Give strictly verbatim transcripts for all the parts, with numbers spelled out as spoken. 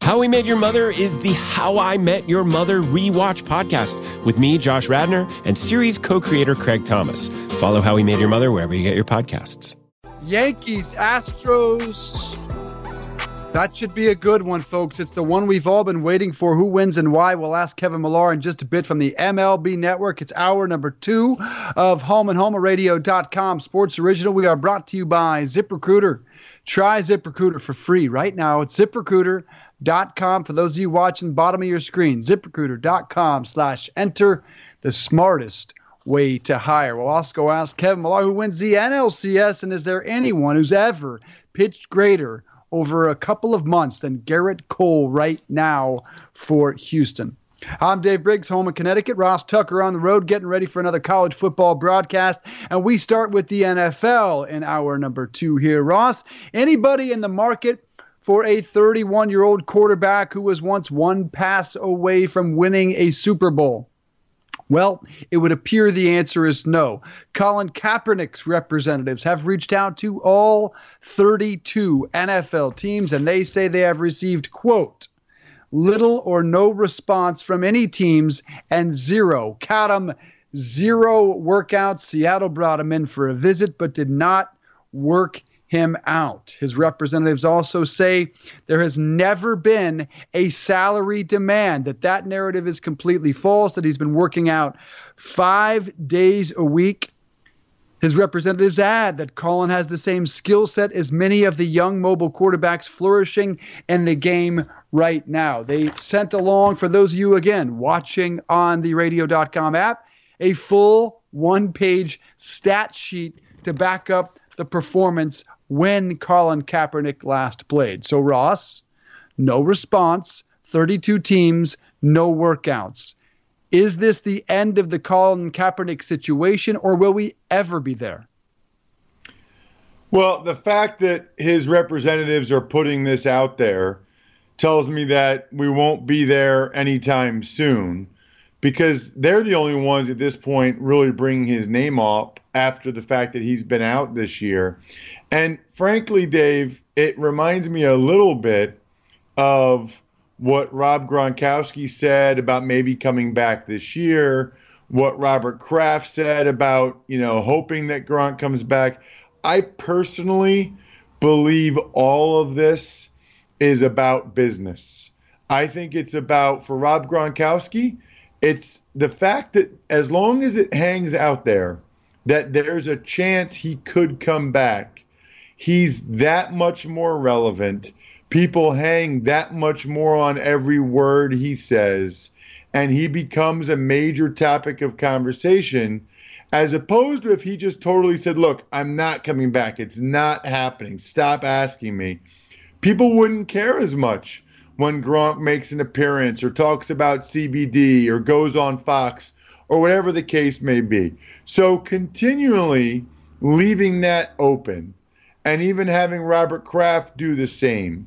How We Met Your Mother is the How I Met Your Mother Rewatch podcast with me, Josh Radnor, and series co-creator Craig Thomas. Follow How We Met Your Mother wherever you get your podcasts. Yankees, Astros. That should be a good one, folks. It's the one we've all been waiting for. Who wins and why? We'll ask Kevin Millar in just a bit from the M L B Network. It's hour number two of Home and Home Radio dot com Sports Original. We are brought to you by ZipRecruiter. Try ZipRecruiter for free right now. It's ZipRecruiter dot com. For those of you watching the bottom of your screen, ZipRecruiter dot com slash enter, the smartest way to hire. We'll also ask Kevin Millar who wins the N L C S, and is there anyone who's ever pitched greater over a couple of months than Garrett Cole right now for Houston. I'm Dave Briggs, home in Connecticut. Ross Tucker on the road, getting ready for another college football broadcast. And we start with the N F L in hour number two here. Ross, anybody in the market for a thirty-one-year-old quarterback who was once one pass away from winning a Super Bowl? Well, it would appear the answer is no. Colin Kaepernick's representatives have reached out to all thirty-two N F L teams, and they say they have received, quote, little or no response from any teams and zero, count 'em, zero workouts. Seattle brought him in for a visit but did not work him out. His representatives also say there has never been a salary demand, that that narrative is completely false, that he's been working out five days a week. His representatives add that Colin has the same skill set as many of the young mobile quarterbacks flourishing in the game right now. They sent along, for those of you, again, watching on the radio dot com app, a full one-page stat sheet to back up the performance when Colin Kaepernick last played. So, Ross, no response, thirty-two teams, no workouts. Is this the end of the Colin Kaepernick situation, or will we ever be there? Well, the fact that his representatives are putting this out there tells me that we won't be there anytime soon, because they're the only ones at this point really bringing his name up after the fact that he's been out this year. And frankly, Dave, it reminds me a little bit of what Rob Gronkowski said about maybe coming back this year, what Robert Kraft said about, you know, hoping that Gronk comes back. I personally believe all of this is about business. I think it's about, for Rob Gronkowski, it's the fact that as long as it hangs out there that there's a chance he could come back, he's that much more relevant. People hang that much more on every word he says, and he becomes a major topic of conversation, as opposed to if he just totally said, look, I'm not coming back. It's not happening. Stop asking me. People wouldn't care as much when Gronk makes an appearance or talks about C B D or goes on Fox or whatever the case may be. So continually leaving that open, and even having Robert Kraft do the same,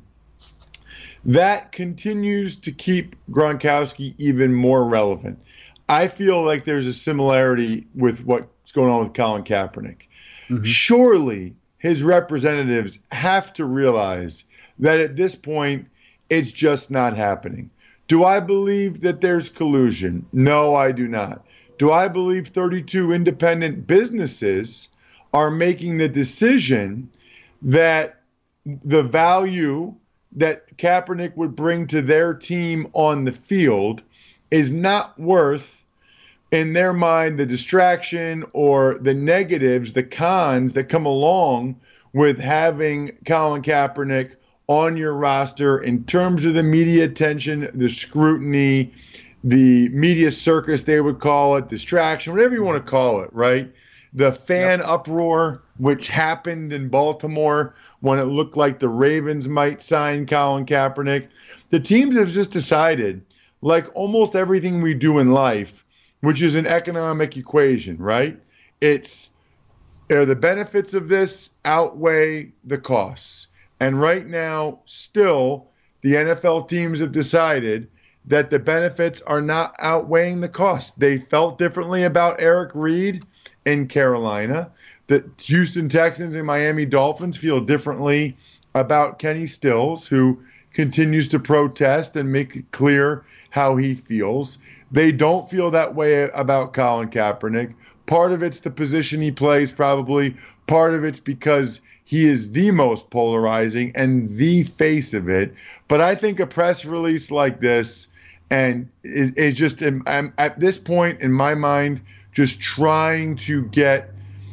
that continues to keep Gronkowski even more relevant. I feel like there's a similarity with what's going on with Colin Kaepernick. Mm-hmm. Surely his representatives have to realize that at this point, it's just not happening. Do I believe that there's collusion? No, I do not. Do I believe thirty-two independent businesses are making the decision that the value that Kaepernick would bring to their team on the field is not worth, in their mind, the distraction or the negatives, the cons that come along with having Colin Kaepernick on your roster in terms of the media attention, the scrutiny, the media circus, they would call it, distraction, whatever you want to call it, right? The fan yep. uproar, which happened in Baltimore when it looked like the Ravens might sign Colin Kaepernick. The teams have just decided, like almost everything we do in life, which is an economic equation, right? It's, are the benefits of this outweigh the costs? And right now, still, the N F L teams have decided that the benefits are not outweighing the costs. They felt differently about Eric Reid in Carolina. The Houston Texans and Miami Dolphins feel differently about Kenny Stills, who continues to protest and make it clear how he feels. They don't feel that way about Colin Kaepernick. Part of it's the position he plays, probably. Part of it's because he is the most polarizing and the face of it. But I think a press release like this and is, is just, I'm, at this point in my mind, just trying to get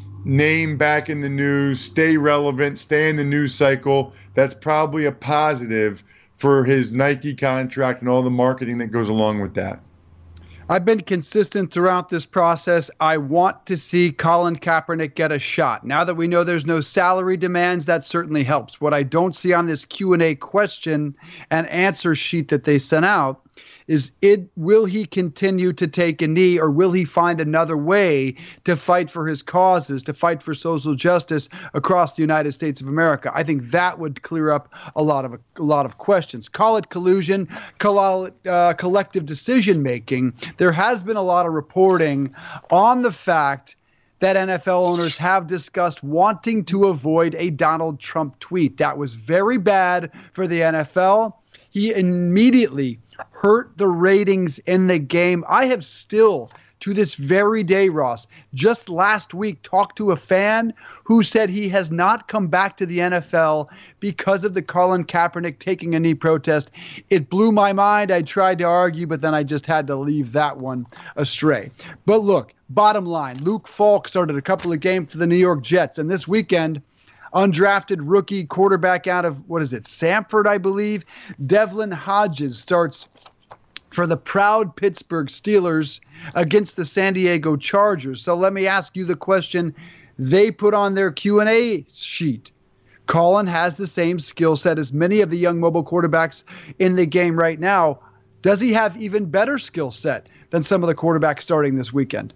name back in the news, stay relevant, stay in the news cycle. That's probably a positive for his Nike contract and all the marketing that goes along with that. I've been consistent throughout this process. I want to see Colin Kaepernick get a shot. Now that we know there's no salary demands, that certainly helps. What I don't see on this Q and A question and answer sheet that they sent out is it, will he continue to take a knee, or will he find another way to fight for his causes, to fight for social justice across the United States of America? I think that would clear up a lot of a lot of questions. Call it collusion, call it uh, collective decision making. There has been a lot of reporting on the fact that N F L owners have discussed wanting to avoid a Donald Trump tweet. That was very bad for the N F L. He immediately hurt the ratings in the game. I have still, to this very day, Ross, just last week, talked to a fan who said he has not come back to the N F L because of the Colin Kaepernick taking a knee protest. It blew my mind. I tried to argue, but then I just had to leave that one astray. But look, bottom line, Luke Falk started a couple of games for the New York Jets, and this weekend, undrafted rookie quarterback out of, what is it, Samford, I believe, Devlin Hodges starts for the proud Pittsburgh Steelers against the San Diego Chargers. So let me ask you the question they put on their Q and A sheet. Colin has the same skill set as many of the young mobile quarterbacks in the game right now. Does he have even better skill set than some of the quarterbacks starting this weekend?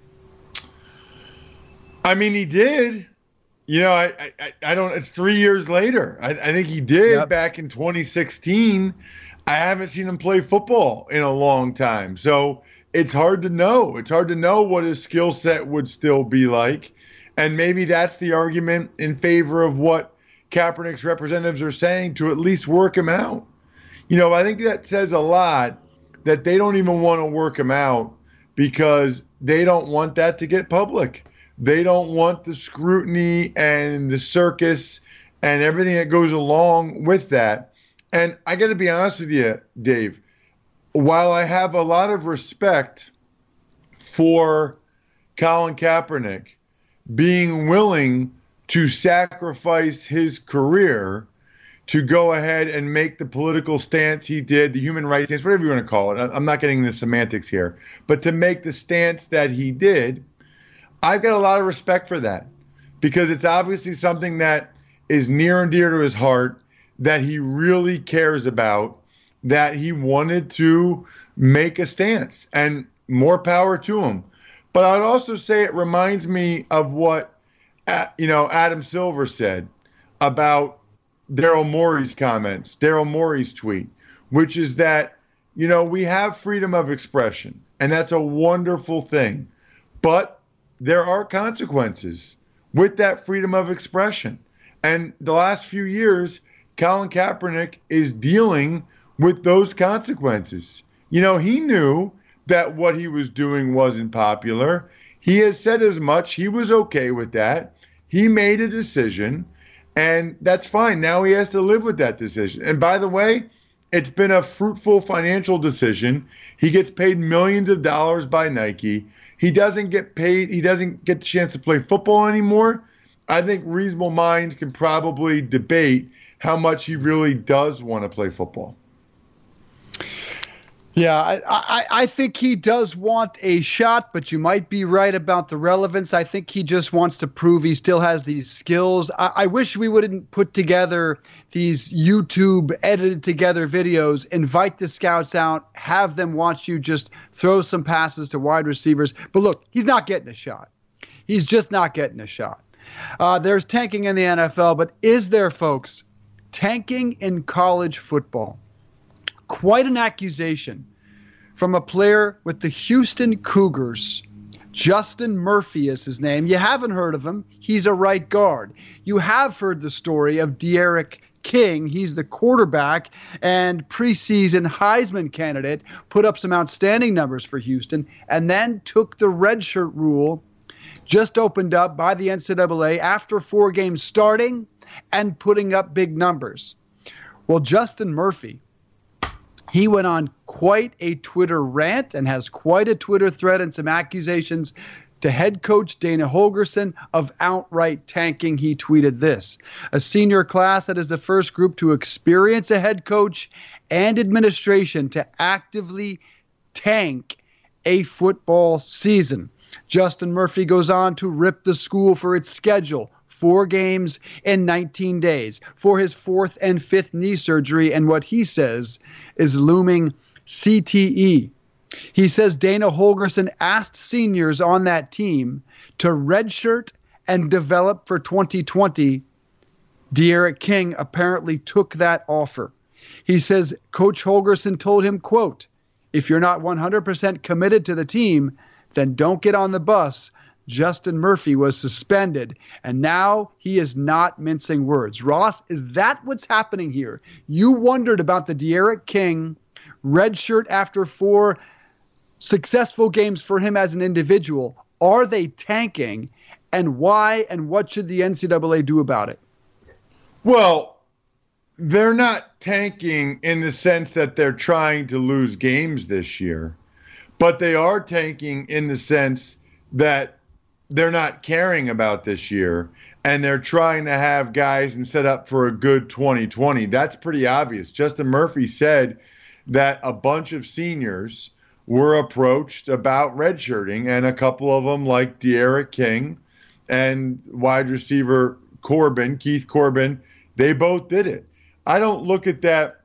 I mean, he did. You know, I, I, I don't, it's three years later. I, I think he did yep. back in twenty sixteen. I haven't seen him play football in a long time. So it's hard to know. It's hard to know what his skill set would still be like. And maybe that's the argument in favor of what Kaepernick's representatives are saying, to at least work him out. You know, I think that says a lot that they don't even want to work him out because they don't want that to get public. They don't want the scrutiny and the circus and everything that goes along with that. And I got to be honest with you, Dave, while I have a lot of respect for Colin Kaepernick being willing to sacrifice his career to go ahead and make the political stance he did, the human rights stance, whatever you want to call it. I'm not getting into semantics here, but to make the stance that he did, I've got a lot of respect for that because it's obviously something that is near and dear to his heart, that he really cares about, that he wanted to make a stance, and more power to him. But I'd also say it reminds me of what, you know, Adam Silver said about Daryl Morey's comments, Daryl Morey's tweet, which is that, you know, we have freedom of expression, and that's a wonderful thing. But there are consequences with that freedom of expression. And the last few years, Colin Kaepernick is dealing with those consequences. You know, he knew that what he was doing wasn't popular. He has said as much. He was okay with that. He made a decision, and that's fine. Now he has to live with that decision. And by the way, it's been a fruitful financial decision. He gets paid millions of dollars by Nike. He doesn't get paid. He doesn't get the chance to play football anymore. I think reasonable minds can probably debate how much he really does want to play football. Yeah, I, I, I think he does want a shot, but you might be right about the relevance. I think he just wants to prove he still has these skills. I, I wish we wouldn't put together these YouTube edited together videos, invite the scouts out, have them watch you just throw some passes to wide receivers. But look, he's not getting a shot. He's just not getting a shot. Uh, there's tanking in the N F L, but is there, folks, tanking in college football? Quite an accusation from a player with the Houston Cougars. Justin Murphy is his name. You haven't heard of him. He's a right guard. You have heard the story of De'Aaron King, he's the quarterback and preseason Heisman candidate, put up some outstanding numbers for Houston, and then took the redshirt rule, just opened up by the N C double A after four games starting and putting up big numbers. Well, Justin Murphy, he went on quite a Twitter rant and has quite a Twitter thread and some accusations to head coach Dana Holgorsen of outright tanking. He tweeted this: a senior class that is the first group to experience a head coach and administration to actively tank a football season. Justin Murphy goes on to rip the school for its schedule. Four games in nineteen days for his fourth and fifth knee surgery and what he says is looming C T E. He says Dana Holgorsen asked seniors on that team to redshirt and develop for twenty twenty. D'Eriq King apparently took that offer. He says Coach Holgorsen told him, quote, if you're not one hundred percent committed to the team, then don't get on the bus. Justin Murphy was suspended, and now he is not mincing words. Ross, is that what's happening here? You wondered about the D'Eriq King redshirt after four successful games for him as an individual. Are they tanking, and why, and what should the N C double A do about it? Well, they're not tanking in the sense that they're trying to lose games this year, but they are tanking in the sense that they're not caring about this year, and they're trying to have guys and set up for a good twenty twenty. That's pretty obvious. Justin Murphy said that a bunch of seniors were approached about redshirting, and a couple of them, like D'Eriq King and wide receiver Corbin, Keith Corbin, they both did it. I don't look at that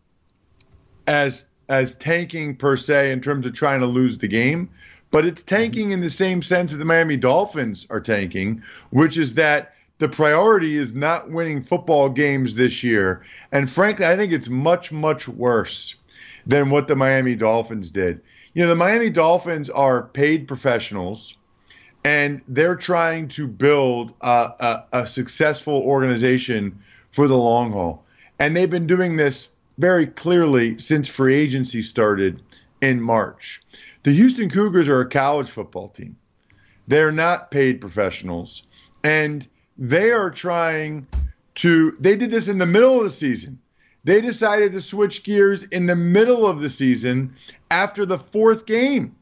as as tanking per se in terms of trying to lose the game, but it's tanking in the same sense that the Miami Dolphins are tanking, which is that the priority is not winning football games this year. And frankly, I think it's much, much worse than what the Miami Dolphins did. You know, the Miami Dolphins are paid professionals, and they're trying to build a, a, a successful organization for the long haul. And they've been doing this very clearly since free agency started in March. The Houston Cougars are a college football team. They're not paid professionals. And they are trying to, they did this in the middle of the season. They decided to switch gears in the middle of the season after the fourth game.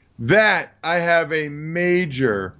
That I have a major,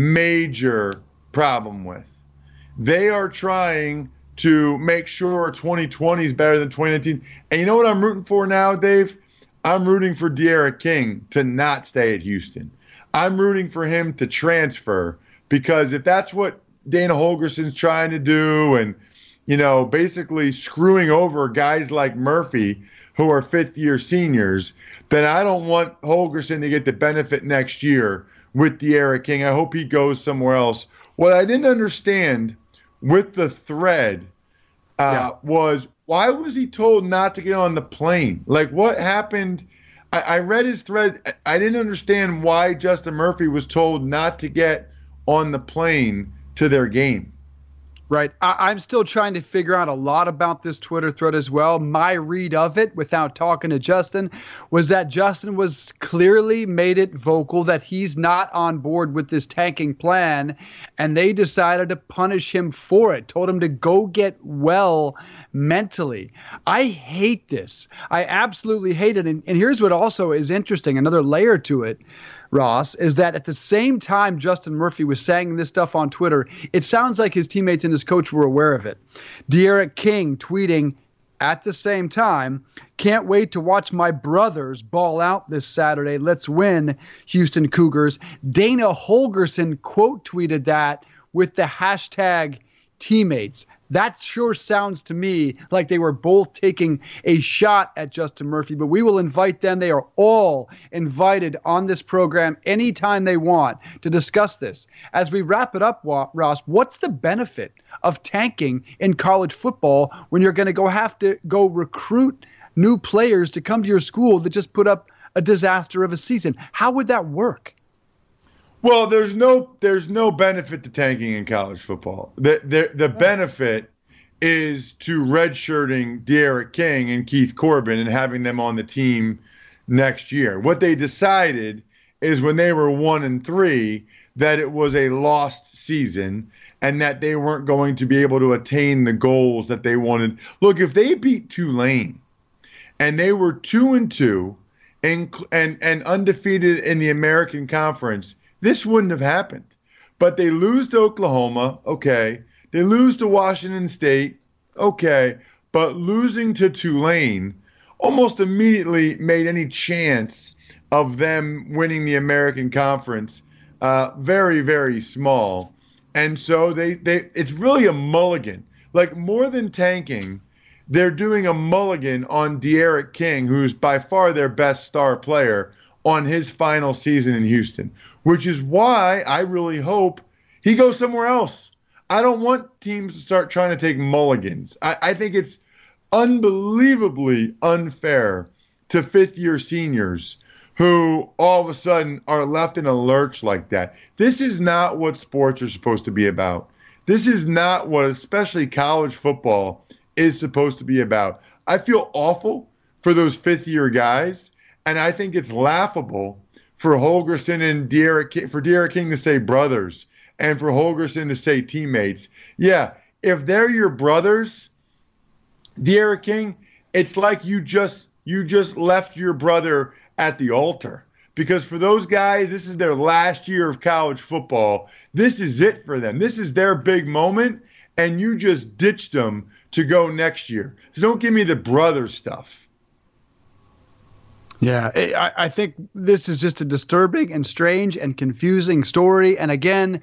major problem with. They are trying to make sure twenty twenty is better than twenty nineteen. And you know what I'm rooting for now, Dave? I'm rooting for D'Eriq King to not stay at Houston. I'm rooting for him to transfer, because if that's what Dana Holgorsen's trying to do, and, you know, basically screwing over guys like Murphy who are fifth-year seniors, then I don't want Holgorsen to get the benefit next year with D'Eriq King. I hope he goes somewhere else. What I didn't understand with the thread uh, yeah. was, why was he told not to get on the plane? Like, what happened? I, I read his thread. I didn't understand why Justin Murphy was told not to get on the plane to their game. Right. I, I'm still trying to figure out a lot about this Twitter thread as well. My read of it, without talking to Justin, was that Justin was clearly made it vocal that he's not on board with this tanking plan, and they decided to punish him for it, told him to go get well mentally. I hate this. I absolutely hate it. And, and here's what also is interesting, another layer to it, Ross, is that at the same time Justin Murphy was saying this stuff on Twitter, it sounds like his teammates and his coach were aware of it. D'Eriq King tweeting at the same time, can't wait to watch my brothers ball out this Saturday. Let's win, Houston Cougars. Dana Holgorsen quote tweeted that with the hashtag teammates. That sure sounds to me like they were both taking a shot at Justin Murphy, but we will invite them. They are all invited on this program anytime they want to discuss this. As we wrap it up, Ross, what's the benefit of tanking in college football when you're going to go have to go recruit new players to come to your school that just put up a disaster of a season? How would that work? Well, there's no there's no benefit to tanking in college football. The the, the benefit is to redshirting De'Aaron King and Keith Corbin and having them on the team next year. What they decided is when they were one and three that it was a lost season and that they weren't going to be able to attain the goals that they wanted. Look, if they beat Tulane and they were two and two and and, and undefeated in the American Conference, this wouldn't have happened. But they lose to Oklahoma, okay. They lose to Washington State, okay. But losing to Tulane almost immediately made any chance of them winning the American Conference uh, very, very small. And so they, they it's really a mulligan. Like, more than tanking, they're doing a mulligan on De'Aaron King, who's by far their best star player, on his final season in Houston, which is why I really hope he goes somewhere else. I don't want teams to start trying to take mulligans. I, I think it's unbelievably unfair to fifth-year seniors who all of a sudden are left in a lurch like that. This is not what sports are supposed to be about. This is not what, especially college football, is supposed to be about. I feel awful for those fifth-year guys, and I think it's laughable for Holgorsen and De'Aaron King, for De'Aaron King to say brothers, and for Holgorsen to say teammates. Yeah, if they're your brothers, De'Aaron King, it's like you just you just left your brother at the altar. Because for those guys, this is their last year of college football. This is it for them. This is their big moment, and you just ditched them to go next year. So don't give me the brother stuff. Yeah, I, I think this is just a disturbing and strange and confusing story. And again,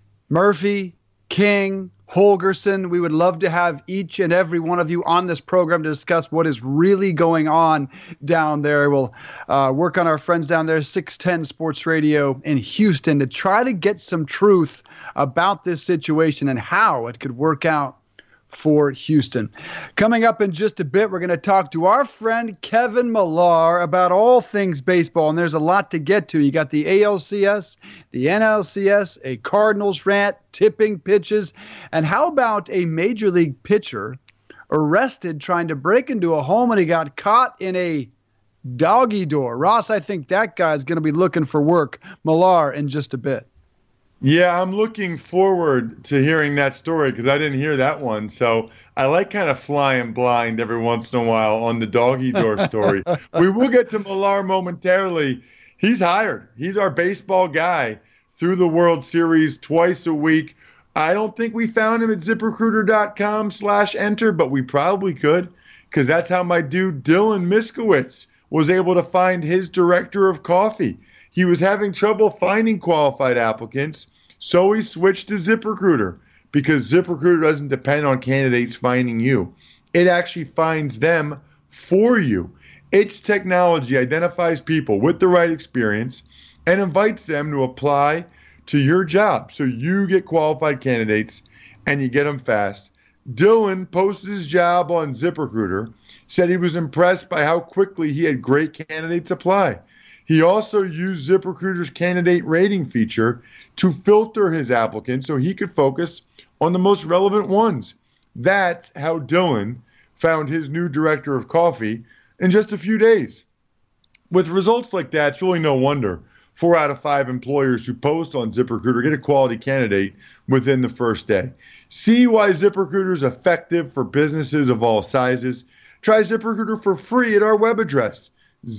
Murphy, King, Holgorsen, we would love to have each and every one of you on this program to discuss what is really going on down there. We'll uh, work on our friends down there, six ten Sports Radio in Houston, to try to get some truth about this situation and how it could work out for Houston. Coming up in just a bit, we're going to talk to our friend Kevin Millar about all things baseball, and there's a lot to get to. You got the A L C S, the N L C S, a Cardinals rant, tipping pitches, and how about a major league pitcher arrested trying to break into a home and he got caught in a doggy door? Ross, I think that guy's going to be looking for work. Millar in just a bit. Yeah, I'm looking forward to hearing that story because I didn't hear that one. So I like kind of flying blind every once in a while on the doggy door story. We will get to Millar momentarily. He's hired. He's our baseball guy through the World Series twice a week. I don't think we found him at ZipRecruiter.com slash enter, but we probably could because that's how my dude Dylan Miskowitz was able to find his director of coffee. He was having trouble finding qualified applicants, so he switched to ZipRecruiter because ZipRecruiter doesn't depend on candidates finding you. It actually finds them for you. Its technology identifies people with the right experience and invites them to apply to your job. So you get qualified candidates and you get them fast. Dylan posted his job on ZipRecruiter, said he was impressed by how quickly he had great candidates apply. He also used ZipRecruiter's candidate rating feature to filter his applicants so he could focus on the most relevant ones. That's how Dylan found his new director of coffee in just a few days. With results like that, it's really no wonder four out of five employers who post on ZipRecruiter get a quality candidate within the first day. See why ZipRecruiter is effective for businesses of all sizes. Try ZipRecruiter for free at our web address,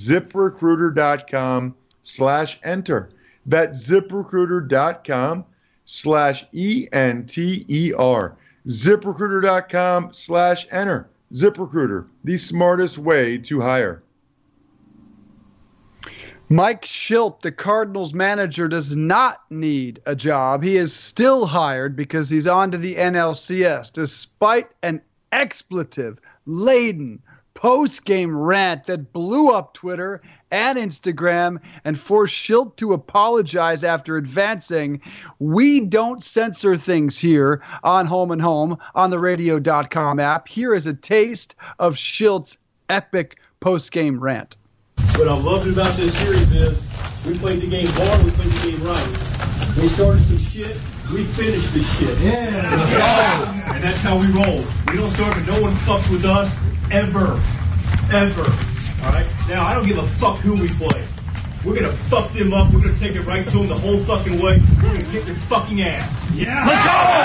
ZipRecruiter.com slash enter. That's ZipRecruiter.com slash E-N-T-E-R. ZipRecruiter.com slash enter. ZipRecruiter, the smartest way to hire. Mike Shildt, the Cardinals manager, does not need a job. He is still hired because he's on to the N L C S, despite an expletive-laden post-game rant that blew up Twitter and Instagram and forced Shildt to apologize after advancing, "We don't censor things here on Home and Home on the radio dot com app." Here is a taste of Shilt's epic post-game rant. What I'm loving about this series is we played the game hard, we played the game right. They started some shit, we finished the shit. Yeah. Let's go. And that's how we roll. We don't start, but no one fucks with us ever. Ever. All right? Now, I don't give a fuck who we play. We're going to fuck them up. We're going to take it right to them the whole fucking way. We're going to kick their fucking ass. Yeah. Let's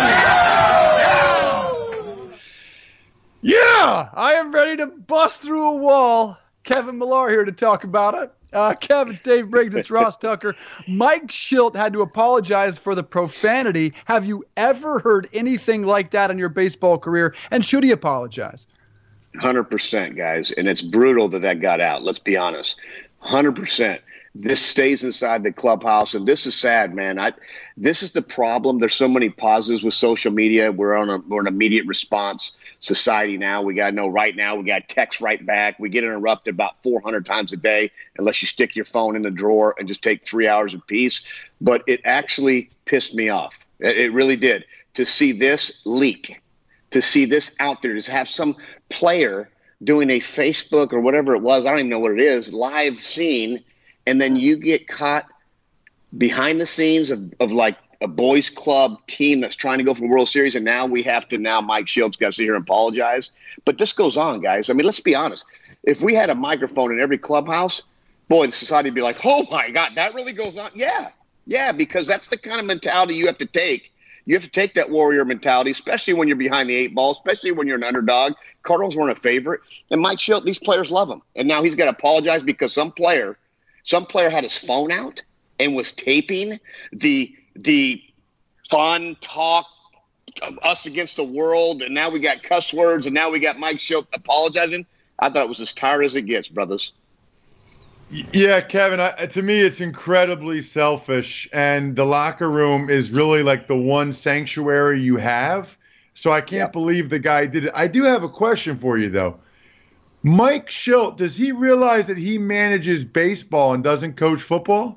go! Yeah! I am ready to bust through a wall. Kevin Millar here to talk about it. Uh, Kevin, it's Dave Briggs, it's Ross Tucker. Mike Shildt had to apologize for the profanity. Have you ever heard anything like that in your baseball career? And should he apologize? one hundred percent, guys. And it's brutal that that got out. Let's be honest. one hundred percent. This stays inside the clubhouse, and this is sad, man. I, this is the problem. There's so many positives with social media. We're on a, we're an immediate response society now. We got to know right now. We got text right back. We get interrupted about four hundred times a day unless you stick your phone in the drawer and just take three hours of peace. But it actually pissed me off. It, it really did. To see this leak, to see this out there, to have some player doing a Facebook or whatever it was, I don't even know what it is, live scene, and then you get caught behind the scenes of, of like a boys club team that's trying to go for the World Series, and now we have to now Mike Shildt's got to sit here and apologize. But this goes on, guys. I mean, let's be honest. If we had a microphone in every clubhouse, boy, the society would be like, oh, my God, that really goes on? Yeah, yeah, because that's the kind of mentality you have to take. You have to take that warrior mentality, especially when you're behind the eight ball, especially when you're an underdog. Cardinals weren't a favorite. And Mike Shildt, these players love him. And now he's got to apologize because some player – Some player had his phone out and was taping the the fun talk of us against the world, and now we got cuss words, and now we got Mike Shildt apologizing. I thought it was as tired as it gets, brothers. Yeah, Kevin, I, to me it's incredibly selfish, and the locker room is really like the one sanctuary you have. So I can't yep. believe the guy did it. I do have a question for you, though. Mike Shildt, does he realize that he manages baseball and doesn't coach football?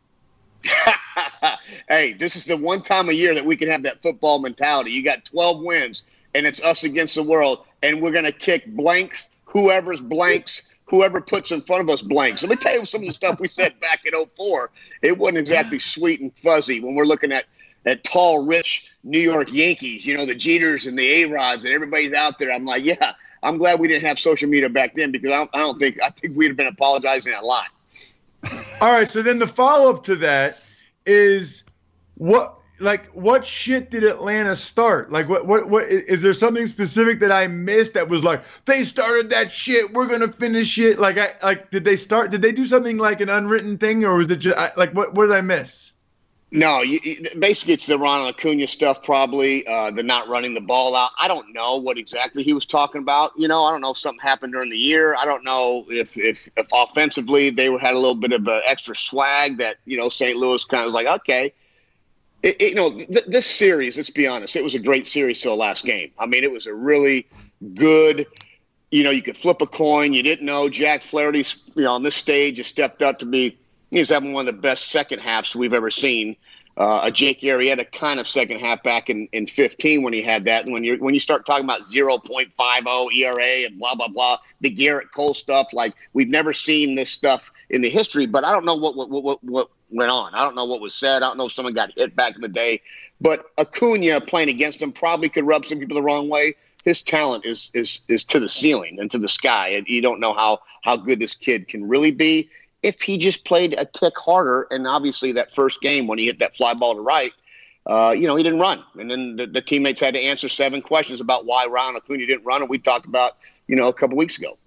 Hey, this is the one time a year that we can have that football mentality. You got twelve wins, and it's us against the world, and we're going to kick blanks, whoever's blanks, whoever puts in front of us blanks. Let me tell you some of the stuff we said back in oh four. It wasn't exactly sweet and fuzzy when we're looking at, at tall, rich New York Yankees, you know, the Jeters and the A-Rods, and everybody's out there. I'm like, yeah. I'm glad we didn't have social media back then because I don't, I don't think I think we'd have been apologizing a lot. All right, so then the follow-up to that is what like what shit did Atlanta start? Like what what what is there something specific that I missed that was like they started that shit, we're gonna finish it? Like I like did they start? Did they do something like an unwritten thing, or was it just I, like what what did I miss? No, you, basically it's the Ronald Acuna stuff, probably uh, the not running the ball out. I don't know what exactly he was talking about. You know, I don't know if something happened during the year. I don't know if if, if offensively they had a little bit of an extra swag that, you know, Saint Louis kind of was like, okay. It, it, you know, th- this series, let's be honest, it was a great series till the last game. I mean, it was a really good, you know, you could flip a coin. You didn't know. Jack Flaherty, you know, on this stage has stepped up to be – he's having one of the best second halves we've ever seen. Uh, a Jake Arrieta kind of second half back in, in fifteen when he had that. And when you when you start talking about zero point five oh E R A and blah, blah, blah, the Garrett Cole stuff, like we've never seen this stuff in the history. But I don't know what what, what, what went on. I don't know what was said. I don't know if someone got hit back in the day. But Acuna playing against him probably could rub some people the wrong way. His talent is is is to the ceiling and to the sky. And you don't know how how good this kid can really be. If he just played a tick harder, and obviously that first game when he hit that fly ball to right, uh, you know, he didn't run. And then the, the teammates had to answer seven questions about why Ronald Acuna didn't run, and we talked about, you know, a couple weeks ago.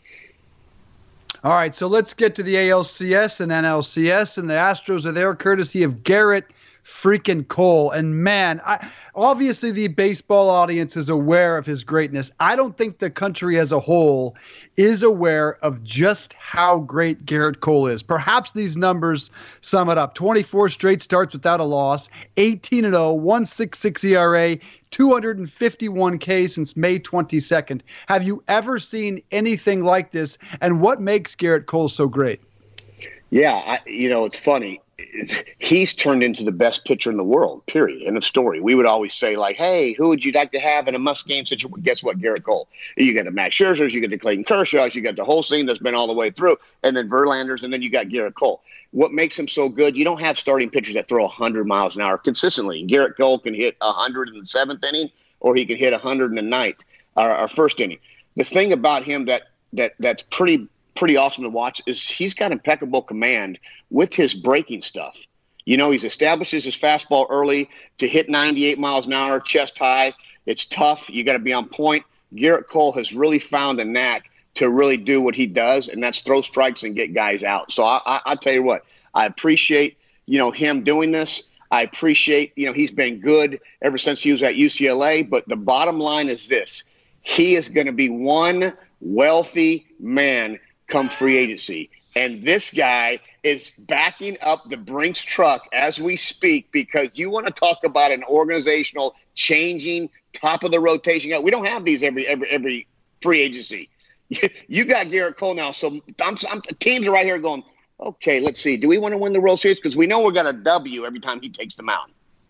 All right, so let's get to the A L C S and N L C S, and the Astros are there courtesy of Garrett freaking Cole. And man, I, obviously the baseball audience is aware of his greatness. I don't think the country as a whole is aware of just how great Garrett Cole is. Perhaps these numbers sum it up. twenty-four straight starts without a loss, eighteen and oh, one point six six E R A, two hundred fifty-one K since May twenty-second. Have you ever seen anything like this? And what makes Garrett Cole so great? Yeah, I, you know, it's funny. he's turned into the best pitcher in the world, period. End of story. We would always say, like, hey, who would you like to have in a must-game situation? Guess what? Garrett Cole. You got the Max Scherzers, you got the Clayton Kershaw's, you got the whole scene that's been all the way through, and then Verlanders, and then you got Garrett Cole. What makes him so good, you don't have starting pitchers that throw one hundred miles an hour consistently. Garrett Cole can hit one hundred in the seventh inning, or he can hit one hundred in the ninth, or, or first inning. The thing about him that that that's pretty pretty awesome to watch is he's got impeccable command with his breaking stuff. You know, he's establishes his fastball early to hit ninety-eight miles an hour, chest high. It's tough. You got to be on point. Garrett Cole has really found a knack to really do what he does, and that's throw strikes and get guys out. So I, I, I tell you what, I appreciate, you know, him doing this. I appreciate, you know, he's been good ever since he was at U C L A. But the bottom line is this. He is going to be one wealthy man come free agency. And this guy is backing up the Brinks truck as we speak, because you want to talk about an organizational changing top of the rotation guy. We don't have these every every every free agency. You got Garrett Cole now, so I'm, I'm, teams are right here going, okay, let's see. Do we want to win the World Series? Because we know we got a W every time he takes the mound.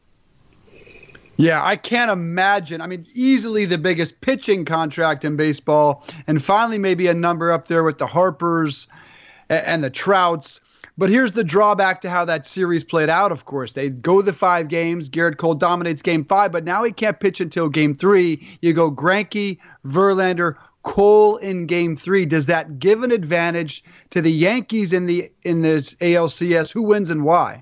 Yeah, I can't imagine. I mean, easily the biggest pitching contract in baseball, and finally maybe a number up there with the Harpers and the Trouts. But here's the drawback to how that series played out, of course. They go the five games. Garrett Cole dominates game five, but now he can't pitch until game three. You go Greinke, Verlander, Cole in game three. Does that give an advantage to the Yankees in the in this A L C S? Who wins and why?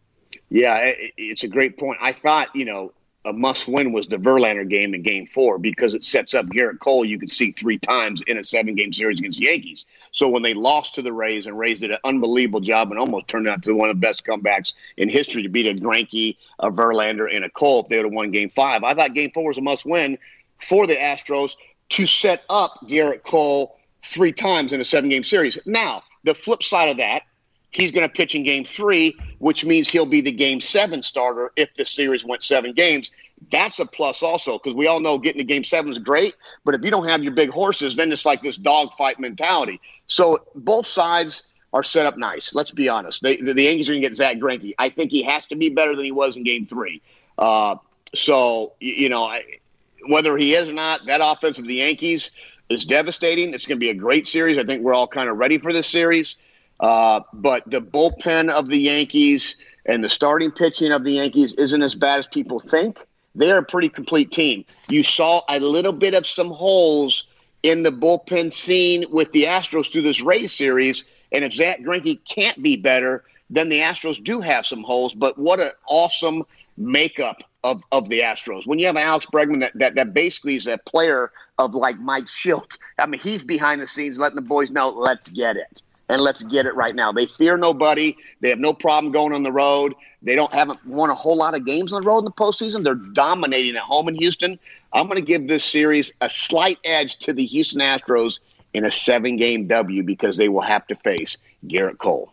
Yeah, it's a great point. I thought, you know, a must-win was the Verlander game in Game Four because it sets up Garrett Cole. You could see three times in a seven-game series against the Yankees. So when they lost to the Rays, and Rays did an unbelievable job and almost turned out to one of the best comebacks in history to beat a Greinke, a Verlander, and a Cole if they would have won Game Five. I thought Game Four was a must-win for the Astros to set up Garrett Cole three times in a seven-game series. Now, the flip side of that, he's going to pitch in Game Three, which means he'll be the Game Seven starter if the series went seven games. That's a plus also, because we all know getting to Game Seven is great, but if you don't have your big horses, then it's like this dogfight mentality. So both sides are set up nice. Let's be honest. They, the, the Yankees are going to get Zach Greinke. I think he has to be better than he was in Game Three. Uh, so, you, you know, I, whether he is or not, that offense of the Yankees is devastating. It's going to be a great series. I think we're all kind of ready for this series. Uh, but the bullpen of the Yankees and the starting pitching of the Yankees isn't as bad as people think. They're a pretty complete team. You saw a little bit of some holes in the bullpen scene with the Astros through this Rays series. And if Zach Greinke can't be better, then the Astros do have some holes. But what an awesome makeup of, of the Astros. When you have Alex Bregman that, that, that basically is a player of like Mike Schilt. I mean, he's behind the scenes letting the boys know, let's get it. And let's get it right now. They fear nobody. They have no problem going on the road. They don't haven't won a whole lot of games on the road in the postseason. They're dominating at home in Houston. I'm going to give this series a slight edge to the Houston Astros in a seven-game W because they will have to face Garrett Cole.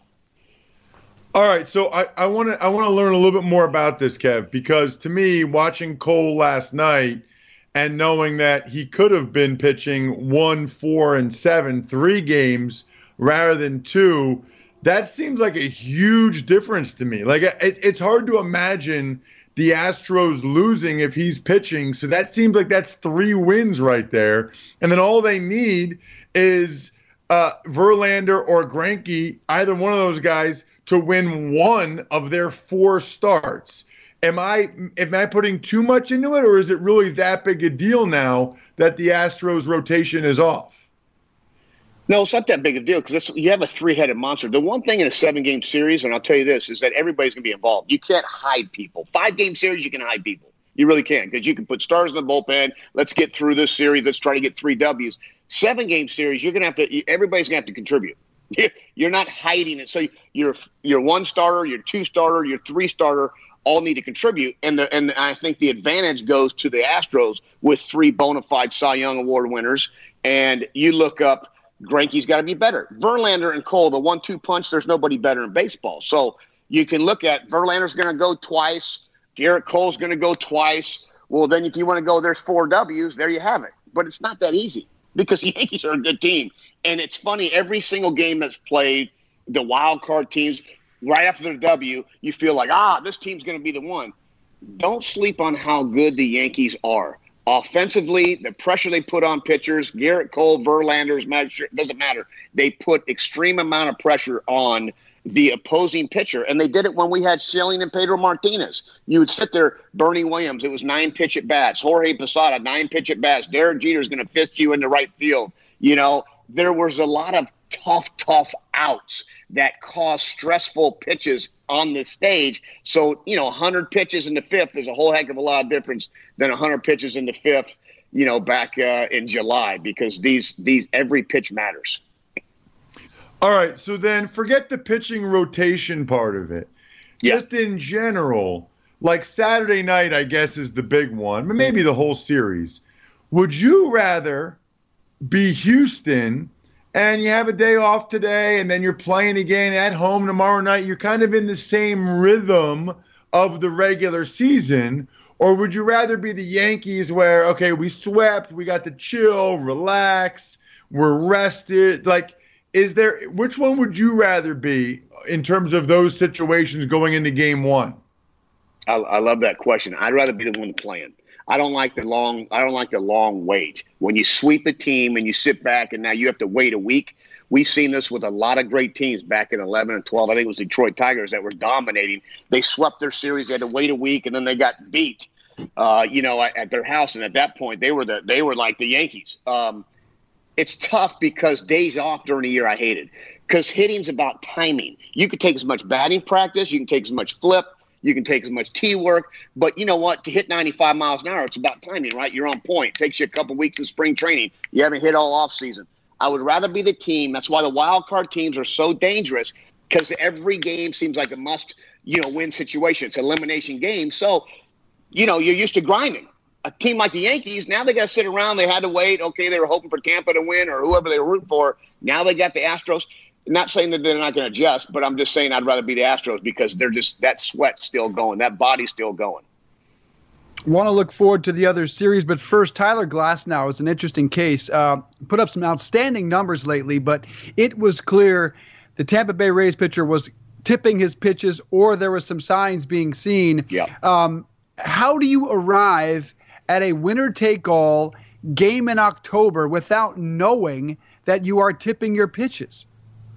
All right, so I want to I want to learn a little bit more about this, Kev, because to me, watching Cole last night and knowing that he could have been pitching one, four, and seven, three games rather than two, that seems like a huge difference to me. Like it, it's hard to imagine the Astros losing if he's pitching. So that seems like that's three wins right there. And then all they need is uh, Verlander or Greinke, either one of those guys, to win one of their four starts. Am I am I putting too much into it, or is it really that big a deal now that the Astros rotation is off? No, it's not that big a deal because you have a three-headed monster. The one thing in a seven-game series, and I'll tell you this, is that everybody's going to be involved. You can't hide people. Five-game series, you can hide people. You really can because you can put stars in the bullpen. Let's get through this series. Let's try to get three W's. Seven-game series, you're going to have to. Everybody's going to have to contribute. You're not hiding it. So your your one starter, your two starter, your three starter all need to contribute. And the, and I think the advantage goes to the Astros with three bona fide Cy Young Award winners. And you look up. Greinke's got to be better. Verlander and Cole, the one two punch, there's nobody better in baseball. So you can look at Verlander's going to go twice. Garrett Cole's going to go twice. Well, then if you want to go, there's four W's. There you have it. But it's not that easy because the Yankees are a good team. And it's funny, every single game that's played, the wild card teams, right after the W, you feel like, ah, this team's going to be the one. Don't sleep on how good the Yankees are. Offensively, the pressure they put on pitchers, Garrett Cole, Verlander's, doesn't matter. They put extreme amount of pressure on the opposing pitcher, and they did it when we had Schilling and Pedro Martinez. You would sit there, Bernie Williams, it was nine pitch at bats. Jorge Posada, nine pitch at bats. Derek Jeter's going to fist you in the right field. You know, there was a lot of tough, tough outs that caused stressful pitches on the stage. So, you know, one hundred pitches in the fifth is a whole heck of a lot of difference than one hundred pitches in the fifth, you know, back uh, in July, because these these every pitch matters. All right, so then forget the pitching rotation part of it. Yeah. Just in general, like Saturday night, I guess, is the big one, but maybe the whole series. Would you rather be Houston and you have a day off today and then you're playing again at home tomorrow night? You're kind of in the same rhythm of the regular season. Or would you rather be the Yankees where, okay, we swept, we got to chill, relax, we're rested? Like, is there, which one would you rather be in terms of those situations going into game one? I, I love that question. I'd rather be the one playing. I don't like the long. I don't like the long wait. When you sweep a team and you sit back and now you have to wait a week. We've seen this with a lot of great teams back in eleven and twelve. I think it was Detroit Tigers that were dominating. They swept their series. They had to wait a week and then they got beat. Uh, you know, at, at their house. And at that point, they were the they were like the Yankees. Um, it's tough because days off during the year I hated, because hitting's about timing. You can take as much batting practice. You can take as much flip. You can take as much tee work, but you know what? To hit ninety-five miles an hour, it's about timing, right? You're on point. It takes you a couple weeks of spring training. You haven't hit all off season. I would rather be the team. That's why the wild card teams are so dangerous, because every game seems like a must, you know, win situation. It's an elimination game. So, you know, you're used to grinding. A team like the Yankees, now they got to sit around. They had to wait. Okay, they were hoping for Tampa to win or whoever they were rooting for. Now they got the Astros. Not saying that they're not going to adjust, but I'm just saying I'd rather be the Astros because they're just, that sweat's still going. That body's still going. Want to look forward to the other series, but first, Tyler Glasnow is an interesting case. Uh, put up some outstanding numbers lately, but it was clear the Tampa Bay Rays pitcher was tipping his pitches, or there was some signs being seen. Yeah. Um, how do you arrive at a winner-take-all game in October without knowing that you are tipping your pitches?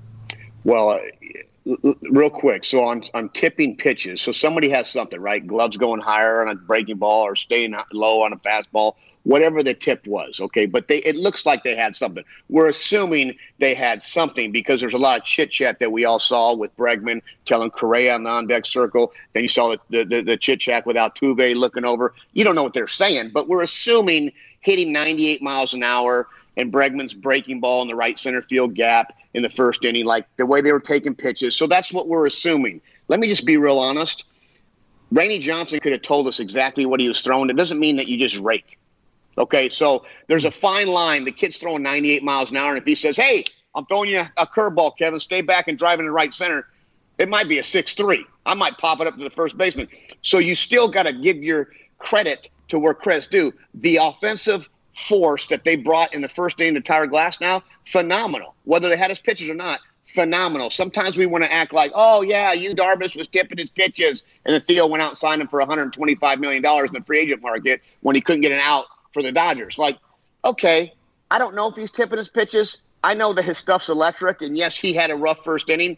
Well, uh, real quick. So on, on tipping pitches, so somebody has something, right? Gloves going higher on a breaking ball or staying low on a fastball, whatever the tip was, okay? But they it looks like they had something. We're assuming they had something because there's a lot of chit-chat that we all saw with Bregman telling Correa on the on-deck circle. Then you saw the, the, the chit-chat with Altuve looking over. You don't know what they're saying, but we're assuming hitting ninety-eight miles an hour and Bregman's breaking ball in the right center field gap in the first inning, like the way they were taking pitches. So that's what we're assuming. Let me just be real honest. Rainey Johnson could have told us exactly what he was throwing. It doesn't mean that you just rake. Okay, so there's a fine line. The kid's throwing ninety-eight miles an hour, and if he says, hey, I'm throwing you a curveball, Kevin, stay back and drive in the right center, it might be a six three. I might pop it up to the first baseman. So you still got to give your credit to where credit's due. The offensive force that they brought in the first inning to Tyler Glasnow, phenomenal. Whether they had his pitches or not, phenomenal. Sometimes we want to act like, oh, yeah, Yu Darvish was tipping his pitches, and then Theo went out and signed him for one hundred twenty-five million dollars in the free agent market when he couldn't get an out for the Dodgers. Like, okay, I don't know if he's tipping his pitches. I know that his stuff's electric, and yes, he had a rough first inning.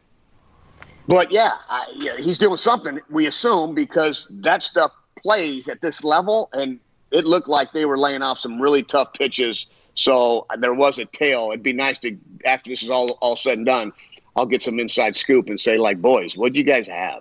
But, yeah, I, yeah he's doing something, we assume, because that stuff plays at this level, and it looked like they were laying off some really tough pitches. So there was a tail. It'd be nice to, after this is all, all said and done, I'll get some inside scoop and say, like, boys, what'd you guys have?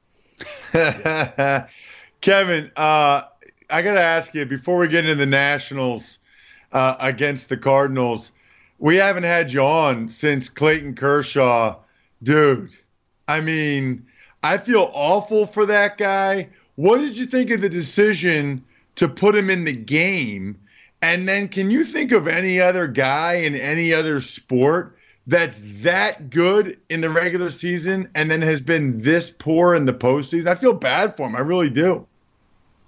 Kevin, uh, I got to ask you, before we get into the Nationals uh, against the Cardinals, we haven't had you on since Clayton Kershaw. Dude, I mean, I feel awful for that guy. What did you think of the decision to put him in the game? And then can you think of any other guy in any other sport that's that good in the regular season and then has been this poor in the postseason? I feel bad for him. I really do.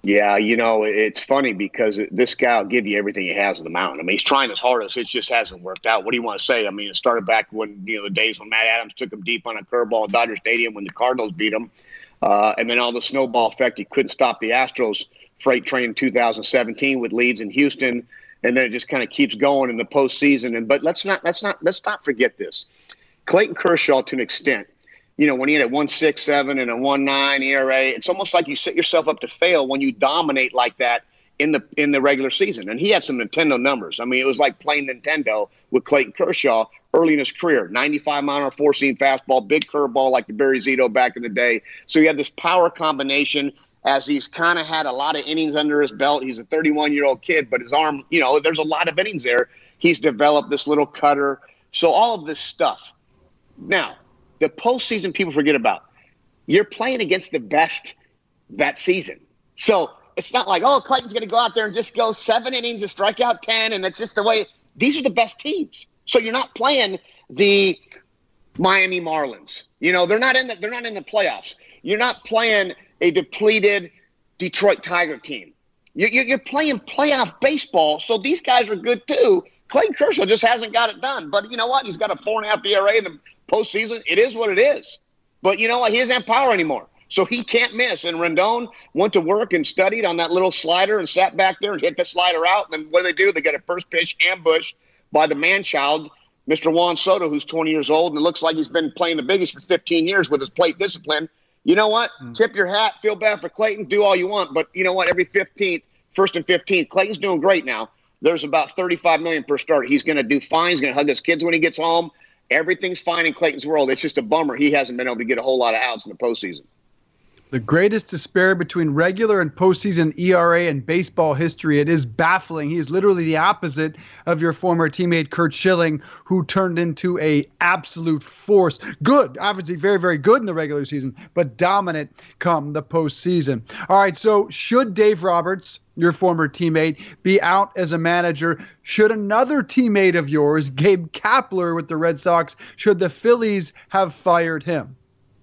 Yeah, you know, it's funny because this guy will give you everything he has on the mountain. I mean, he's trying his hardest. It just hasn't worked out. What do you want to say? I mean, it started back when, you know, the days when Matt Adams took him deep on a curveball at Dodger Stadium when the Cardinals beat him. Uh, and then all the snowball effect. He couldn't stop the Astros freight train in two thousand seventeen with leads in Houston. And then it just kind of keeps going in the postseason. And but let's not let's not let's not forget this. Clayton Kershaw, to an extent, you know, when he had a one point six seven and a one point nine E R A, it's almost like you set yourself up to fail when you dominate like that in the in the regular season. And he had some Nintendo numbers. I mean, it was like playing Nintendo with Clayton Kershaw early in his career. ninety-five mile an hour four-seam fastball, big curveball like the Barry Zito back in the day. So he had this power combination as he's kind of had a lot of innings under his belt. He's a thirty-one-year-old kid, but his arm, you know, there's a lot of innings there. He's developed this little cutter. So all of this stuff. Now, the postseason people forget about. You're playing against the best that season. So it's not like, oh, Clayton's going to go out there and just go seven innings and strike out ten, and it's just the way. These are the best teams. So you're not playing the Miami Marlins. You know, they're not in the, they're not in the playoffs. You're not playing a depleted Detroit Tiger team. You're playing playoff baseball, so these guys are good too. Clayton Kershaw just hasn't got it done. But you know what? He's got a four and a half E R A in the postseason. It is what it is. But you know what? He doesn't have power anymore. So he can't miss. And Rendon went to work and studied on that little slider and sat back there and hit the slider out. And then what do they do? They get a first pitch ambush by the man-child, Mister Juan Soto, who's twenty years old, and it looks like he's been playing the biggest for fifteen years with his plate discipline. You know what? Mm. Tip your hat, feel bad for Clayton, do all you want. But you know what? Every fifteenth, first and fifteenth, Clayton's doing great now. There's about thirty-five million dollars per start. He's going to do fine. He's going to hug his kids when he gets home. Everything's fine in Clayton's world. It's just a bummer he hasn't been able to get a whole lot of outs in the postseason. The greatest disparity between regular and postseason E R A in baseball history. It is baffling. He is literally the opposite of your former teammate Curt Schilling, who turned into a absolute force. Good, obviously very, very good in the regular season, but dominant come the postseason. All right, so should Dave Roberts, your former teammate, be out as a manager? Should another teammate of yours, Gabe Kapler with the Red Sox, should the Phillies have fired him?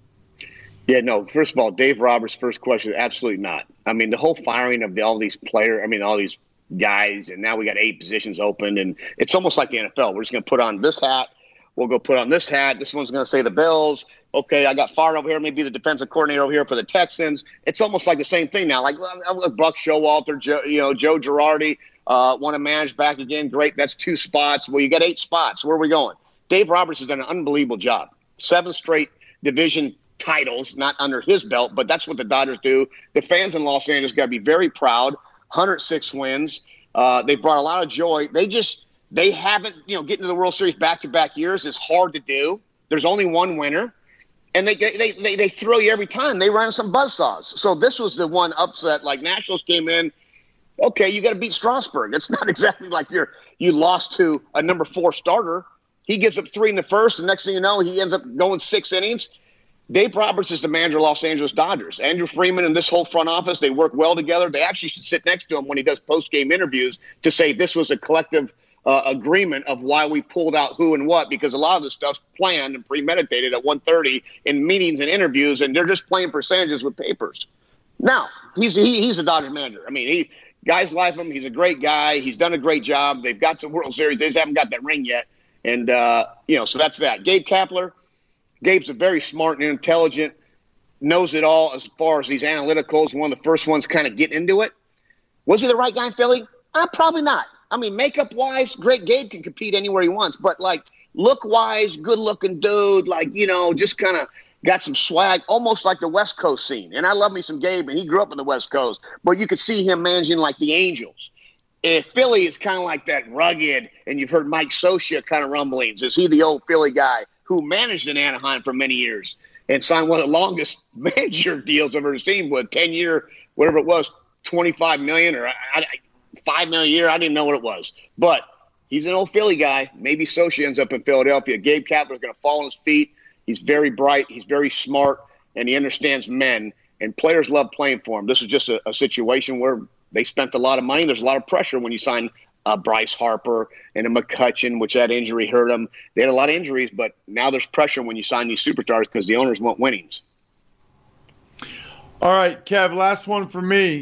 Yeah, no, first of all, Dave Roberts' first question, absolutely not. I mean, the whole firing of the, all these players, I mean, all these guys, and now we got eight positions open, and it's almost like the N F L. We're just going to put on this hat. We'll go put on this hat. This one's going to say the Bills. Okay, I got fired over here, maybe the defensive coordinator over here for the Texans. It's almost like the same thing now. Like Buck Showalter, Joe, you know, Joe Girardi uh, want to manage back again. Great, that's two spots. Well, you got eight spots. Where are we going? Dave Roberts has done an unbelievable job. Seven straight division titles, not under his belt, but that's what the Dodgers do. The fans in Los Angeles got to be very proud. one hundred six wins. Uh, they brought a lot of joy. They just, they haven't, you know, getting to the World Series back-to-back years is hard to do. There's only one winner. And they they they, they throw you every time. They run some buzzsaws. So this was the one upset. Like Nationals came in, okay, you got to beat Strasburg. It's not exactly like you're you lost to a number four starter. He gives up three in the first, and next thing you know, he ends up going six innings. Dave Roberts is the manager of Los Angeles Dodgers. Andrew Freeman and this whole front office, they work well together. They actually should sit next to him when he does post-game interviews to say this was a collective uh, agreement of why we pulled out who and what, because a lot of this stuff's planned and premeditated at one thirty in meetings and interviews, and they're just playing percentages with papers. Now, he's he, he's a Dodgers manager. I mean, he guys like him. He's a great guy. He's done a great job. They've got to the World Series. They just haven't got that ring yet. And, uh, you know, so that's that. Gabe Kapler. Gabe's a very smart and intelligent, knows it all as far as these analyticals, one of the first ones kind of get into it. Was he the right guy in Philly? Uh, probably not. I mean, makeup-wise, great. Gabe can compete anywhere he wants. But, like, look-wise, good-looking dude, like, you know, just kind of got some swag, almost like the West Coast scene. And I love me some Gabe, and he grew up in the West Coast. But you could see him managing like the Angels. If Philly is kind of like that rugged, and you've heard Mike Scioscia kind of rumblings. Is he the old Philly guy who managed in Anaheim for many years and signed one of the longest manager deals I've ever seen with ten-year, whatever it was, twenty-five million dollars or I, I, five million dollars a year. I didn't know what it was. But he's an old Philly guy. Maybe Scioscia ends up in Philadelphia. Gabe Kapler is going to fall on his feet. He's very bright. He's very smart, and he understands men. And players love playing for him. This is just a, a situation where they spent a lot of money. There's a lot of pressure when you sign Uh, Bryce Harper and a McCutchen, which that injury hurt them. They had a lot of injuries, but now there's pressure when you sign these superstars because the owners want winnings. All right, Kev, last one for me.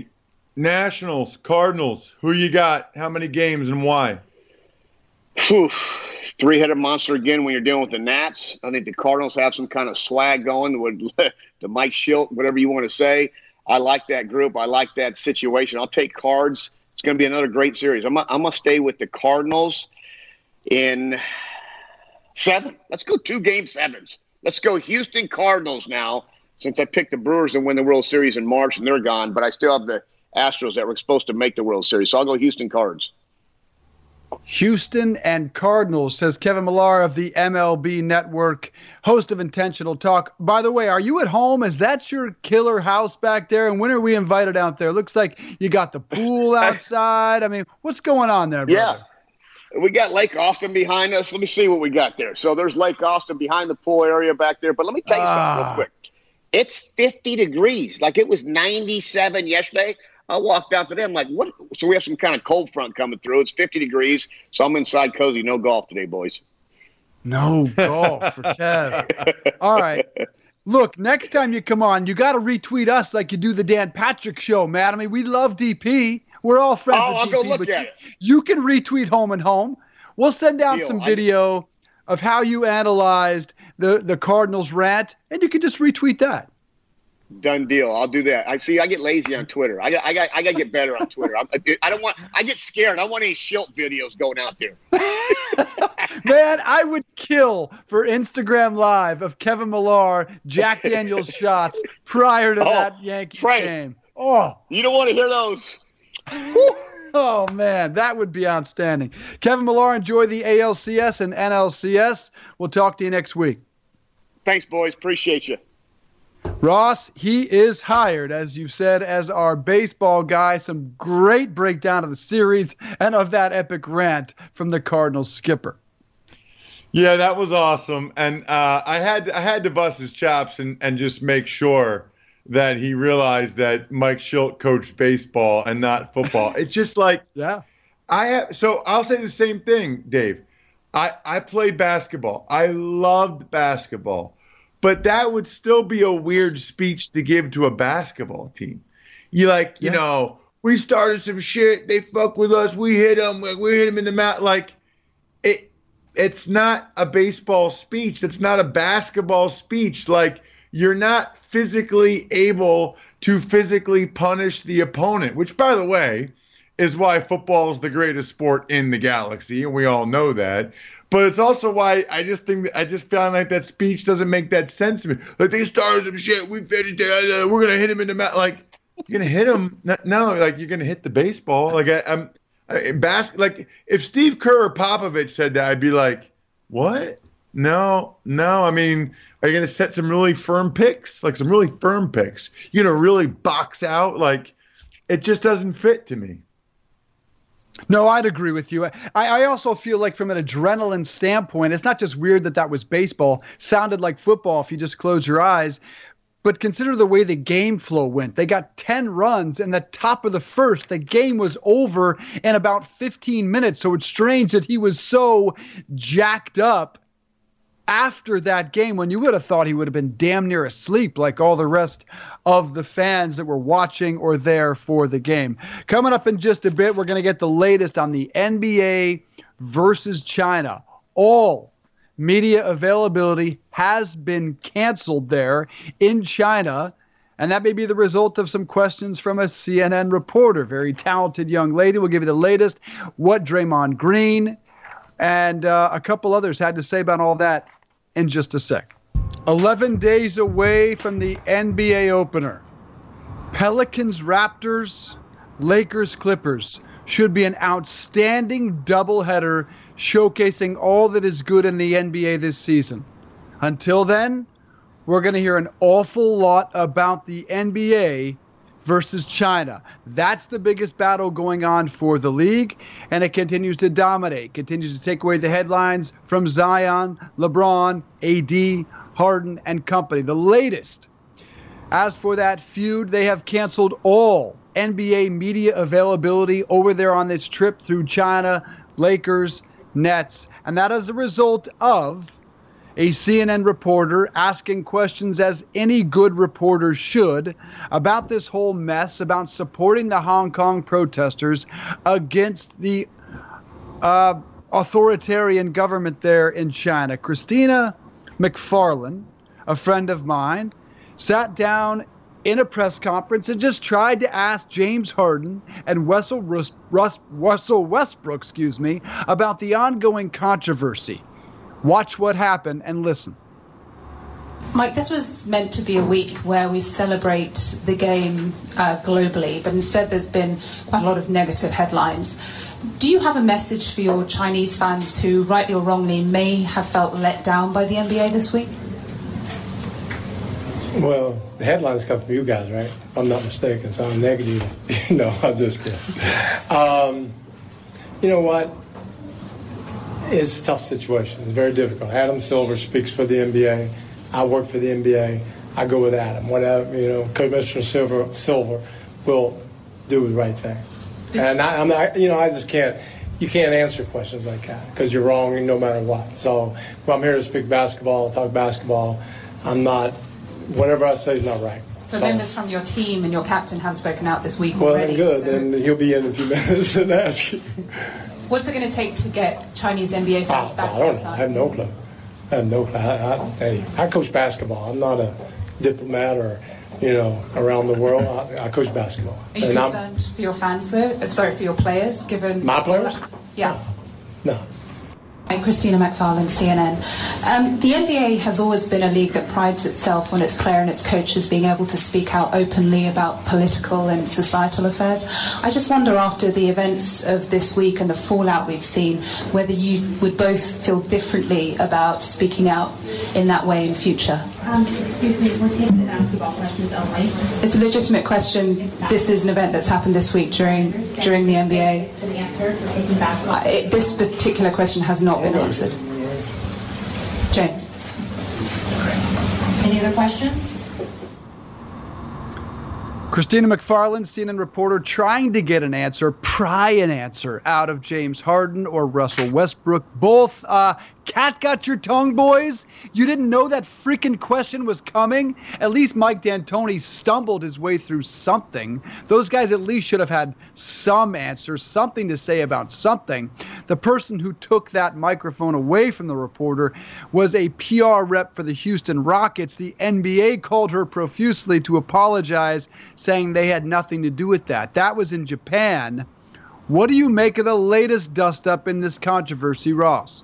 Nationals, Cardinals. Who you got? How many games and why? Whew. Three-headed monster again when you're dealing with the Nats. I think the Cardinals have some kind of swag going with the Mike Schilt, whatever you want to say. I like that group. I like that situation. I'll take Cards. It's going to be another great series. I'm, I'm going to stay with the Cardinals in seven. Let's go two game sevens. Let's go Houston Cardinals now, since I picked the Brewers to win the World Series in March and they're gone. But I still have the Astros that were supposed to make the World Series. So I'll go Houston Cards. Houston and Cardinals, says Kevin Millar of the M L B Network, host of Intentional Talk. By the way, are you at home? Is that your killer house back there? And when are we invited out there? Looks like you got the pool outside. I mean, what's going on there, brother? Yeah. We got Lake Austin behind us. Let me see what we got there. So there's Lake Austin behind the pool area back there. But let me tell you ah. something real quick. It's fifty degrees. Like it was ninety-seven yesterday. I walked out to them like, what? So we have some kind of cold front coming through. It's fifty degrees, so I'm inside cozy. No golf today, boys. No golf for Kev. All right. Look, next time you come on, you got to retweet us like you do the Dan Patrick Show, man. I mean, we love D P. We're all friends oh, with I'll D P. go look but at you, it. you can retweet Home and Home. We'll send out Deal. some video I... of how you analyzed the, the Cardinals rant, and you can just retweet that. Done deal. I'll do that. I see. I get lazy on Twitter. I got. I got. I got to get better on Twitter. I, I don't want. I get scared. I don't want any Schilt videos going out there. Man, I would kill for Instagram Live of Kevin Millar, Jack Daniels shots prior to oh, that Yankees Frank, game. Oh, you don't want to hear those. Oh man, that would be outstanding. Kevin Millar, enjoy the A L C S and N L C S. We'll talk to you next week. Thanks, boys. Appreciate you. Ross, he is hired, as you've said, as our baseball guy. Some great breakdown of the series and of that epic rant from the Cardinals skipper. Yeah, that was awesome. And uh, I had I had to bust his chops and, and just make sure that he realized that Mike Schilt coached baseball and not football. It's just like, yeah, I have. So I'll say the same thing, Dave. I, I played basketball. I loved basketball. But that would still be a weird speech to give to a basketball team. You like, you yeah. know, we started some shit. They fuck with us. We hit them. We hit them in the mouth. Like, it. It's not a baseball speech. It's not a basketball speech. Like, you're not physically able to physically punish the opponent, which, by the way, is why football is the greatest sport in the galaxy, and we all know that. But it's also why I just think that I just found like that speech doesn't make that sense to me. Like, they started some shit, we fed it down, we're gonna hit him in the mouth. Like, you're gonna hit him? No, like you're gonna hit the baseball. Like I, I'm, I, bas- Like if Steve Kerr or Popovich said that, I'd be like, what? No, no. I mean, are you gonna set some really firm picks, like some really firm picks? You're gonna really box out? Like, it just doesn't fit to me. No, I'd agree with you. I, I also feel like from an adrenaline standpoint, it's not just weird that that was baseball. Sounded like football if you just close your eyes. But consider the way the game flow went. They got ten runs in the top of the first. The game was over in about fifteen minutes. So it's strange that he was so jacked up after that game when you would have thought he would have been damn near asleep like all the rest of the fans that were watching or there for the game. Coming up in just a bit, we're going to get the latest on the N B A versus China. All media availability has been canceled there in China, and that may be the result of some questions from a C N N reporter. Very talented young lady. We'll give you the latest, what Draymond Green and uh, a couple others had to say about all that in just a sec. eleven days away from the N B A opener. Pelicans, Raptors, Lakers, Clippers should be an outstanding doubleheader showcasing all that is good in the N B A this season. Until then, we're going to hear an awful lot about the N B A versus China. That's the biggest battle going on for the league, and it continues to dominate, continues to take away the headlines from Zion, LeBron, A D, Harden, and company. The latest. As for that feud, they have canceled all N B A media availability over there on this trip through China, Lakers, Nets, and that is a result of a C N N reporter asking questions, as any good reporter should, about this whole mess, about supporting the Hong Kong protesters against the uh, authoritarian government there in China. Christina McFarland, a friend of mine, sat down in a press conference and just tried to ask James Harden and Russell, Rus- Rus- Russell Westbrook, excuse me, about the ongoing controversy. Watch what happened and listen. Mike, this was meant to be a week where we celebrate the game uh, globally, but instead there's been quite a lot of negative headlines. Do you have a message for your Chinese fans who, rightly or wrongly, may have felt let down by the N B A this week? Well, the headlines come from you guys, right? I'm not mistaken, so I'm negative. No, I'm just kidding. Um, you know what? It's a tough situation. It's very difficult. Adam Silver speaks for the N B A. I work for the N B A. I go with Adam. Whatever, you know, Commissioner Silver, Silver will do the right thing. And I, I'm not, you know, I just can't, you can't answer questions like that because you're wrong no matter what. So well, I'm here to speak basketball, talk basketball. I'm not, whatever I say is not right. But so, members from your team and your captain have spoken out this week well, already. Well, then good. So. Then he'll be in a few minutes and ask you. What's it going to take to get Chinese N B A fans I, back? I don't know. I have no clue. I have no clue. I, I, hey, I coach basketball. I'm not a diplomat or, you know, around the world. I, I coach basketball. Are you and concerned I'm, for your fans, though? Uh, sorry, for your players, given... My players? Yeah. No. I'm Christina McFarland, C N N. Um, the N B A has always been a league that prides itself on its player and its coaches being able to speak out openly about political and societal affairs. I just wonder, after the events of this week and the fallout we've seen, whether you would both feel differently about speaking out in that way in future. Um, excuse me, we're taking basketball questions only. It's a legitimate question. This is an event that's happened this week during during the N B A. For the answer, we're taking basketball. Uh, it, this particular question has not been answered. James. Any other questions? Christina McFarland, C N N reporter, trying to get an answer, pry an answer out of James Harden or Russell Westbrook. Both, uh, cat got your tongue, boys? You didn't know that freaking question was coming? At least Mike D'Antoni stumbled his way through something. Those guys at least should have had some answer, something to say about something. The person who took that microphone away from the reporter was a P R rep for the Houston Rockets. The N B A called her profusely to apologize, saying they had nothing to do with that. That was in Japan. What do you make of the latest dust-up in this controversy, Ross?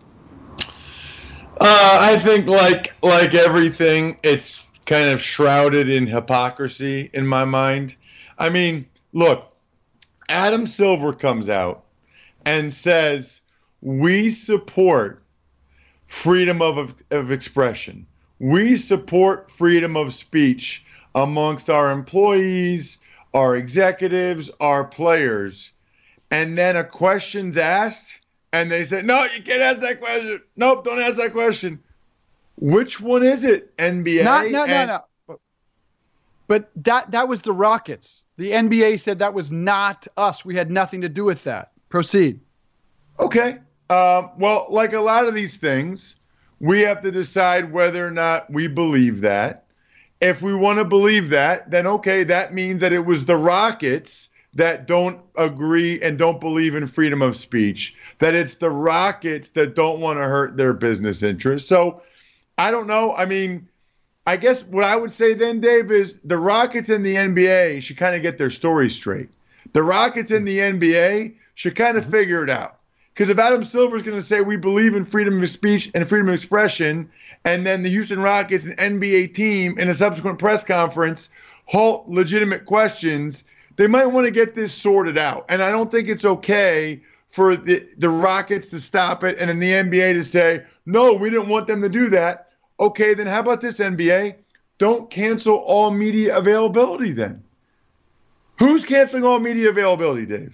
Uh, I think like like everything, it's kind of shrouded in hypocrisy in my mind. I mean, look, Adam Silver comes out and says, we support freedom of, of expression. We support freedom of speech amongst our employees, our executives, our players. And then a question's asked, and they say, no, you can't ask that question. Nope, don't ask that question. Which one is it, N B A? Not, no, and- no, no. But that, that was the Rockets. The N B A said that was not us. We had nothing to do with that. Proceed. Okay. Um, well, like a lot of these things, we have to decide whether or not we believe that. If we want to believe that, then okay, that means that it was the Rockets that don't agree and don't believe in freedom of speech, that it's the Rockets that don't want to hurt their business interests. So I don't know. I mean, I guess what I would say then, Dave, is the Rockets and the N B A should kind of get their story straight. The Rockets and the N B A should kind of figure it out. Because if Adam Silver is going to say we believe in freedom of speech and freedom of expression, and then the Houston Rockets and N B A team in a subsequent press conference halt legitimate questions, they might want to get this sorted out. And I don't think it's okay for the, the Rockets to stop it and then the N B A to say, no, we didn't want them to do that. Okay, then how about this, N B A? Don't cancel all media availability then. Who's canceling all media availability, Dave?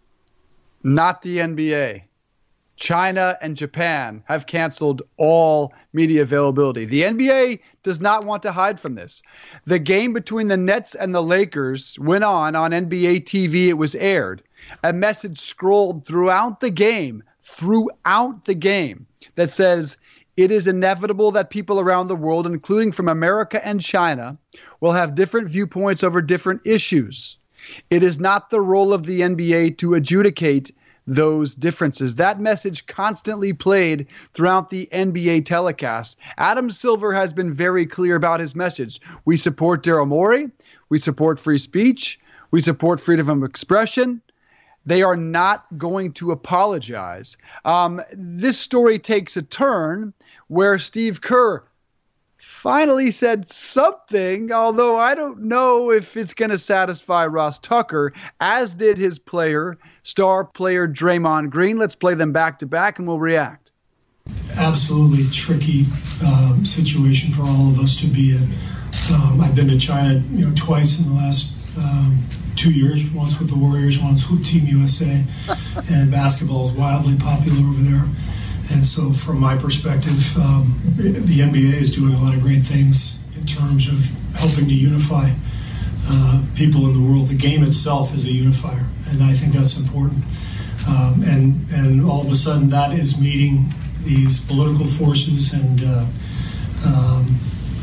Not the N B A. China and Japan have canceled all media availability. The N B A does not want to hide from this. The game between the Nets and the Lakers went on on N B A T V. It was aired. A message scrolled throughout the game, throughout the game, that says, it is inevitable that people around the world, including from America and China, will have different viewpoints over different issues. It is not the role of the N B A to adjudicate those differences. That message constantly played throughout the N B A telecast. Adam Silver has been very clear about his message. We support Daryl Morey. We support free speech. We support freedom of expression. They are not going to apologize. Um, this story takes a turn where Steve Kerr finally said something, although I don't know if it's going to satisfy Ross Tucker, as did his player, star player Draymond Green. Let's play them back to back and we'll react. Absolutely tricky um, situation for all of us to be in. Um, I've been to China, you know, twice in the last um, two years, once with the Warriors, once with Team U S A, and basketball is wildly popular over there. And so from my perspective, um, the N B A is doing a lot of great things in terms of helping to unify uh, people in the world. The game itself is a unifier, and I think that's important. Um, and, and all of a sudden that is meeting these political forces and uh, um,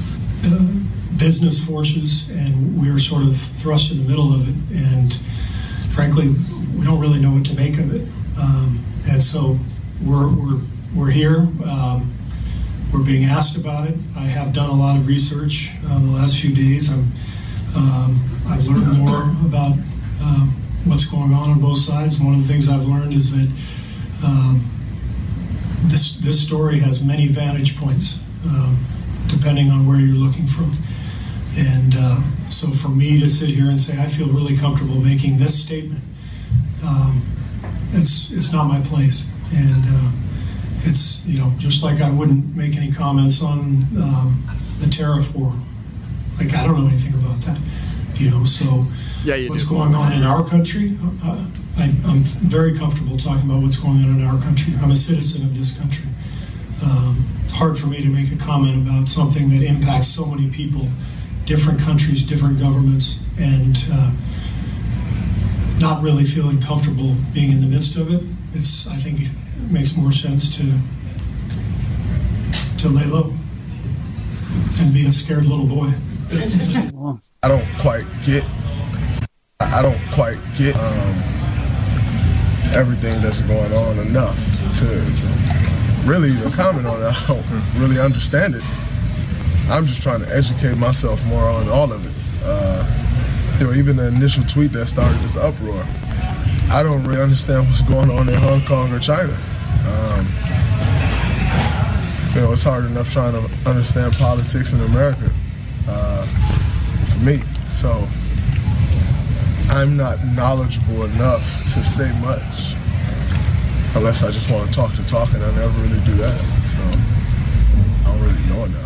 uh, business forces, and we're sort of thrust in the middle of it. And frankly, we don't really know what to make of it. Um, and so we're we're we're here. Um, we're being asked about it. I have done a lot of research uh, the last few days. I'm um, I've learned more about um, what's going on on both sides. One of the things I've learned is that um, this this story has many vantage points, um, depending on where you're looking from. And uh, so for me to sit here and say I feel really comfortable making this statement, um, it's it's not my place. And uh, it's, you know, just like I wouldn't make any comments on um, the tariff war. Like, I don't know anything about that, you know. So yeah, you what's do. going on in our country, uh, I, I'm very comfortable talking about what's going on in our country. I'm a citizen of this country. Um, it's hard for me to make a comment about something that impacts so many people, different countries, different governments, and uh, not really feeling comfortable being in the midst of it. It's, I think it makes more sense to to lay low and be a scared little boy. I don't quite get, I don't quite get um, everything that's going on enough to really even comment on it. I don't really understand it. I'm just trying to educate myself more on all of it. Uh, you know, even the initial tweet that started this uproar, I don't really understand what's going on in Hong Kong or China. Um, you know, it's hard enough trying to understand politics in America uh, for me. So I'm not knowledgeable enough to say much, unless I just want to talk the talk, and I never really do that. So I don't really know enough.